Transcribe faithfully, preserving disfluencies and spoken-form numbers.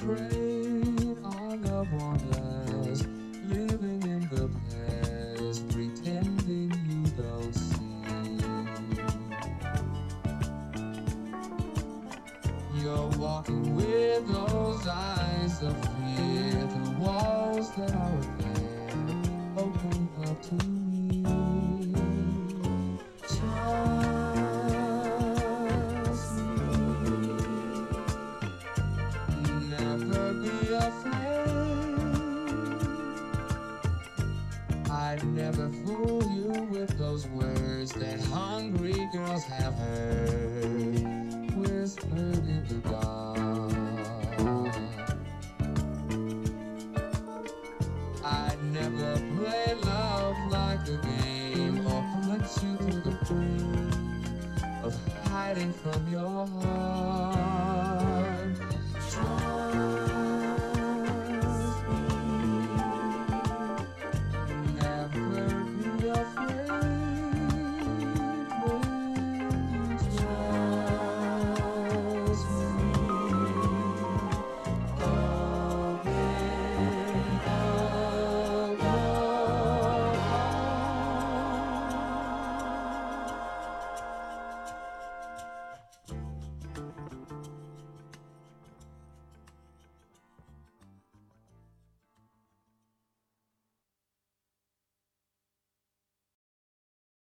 afraid our love won't last, living in the past, pretending you don't see. You're walking with those eyes of fear, the walls that are there open up to me. Trust me, never be afraid. I'd never fool you with those words that hungry girls have heard, whispered in the dark. I'd never play love like a game, or put you to the brink of hiding from your heart.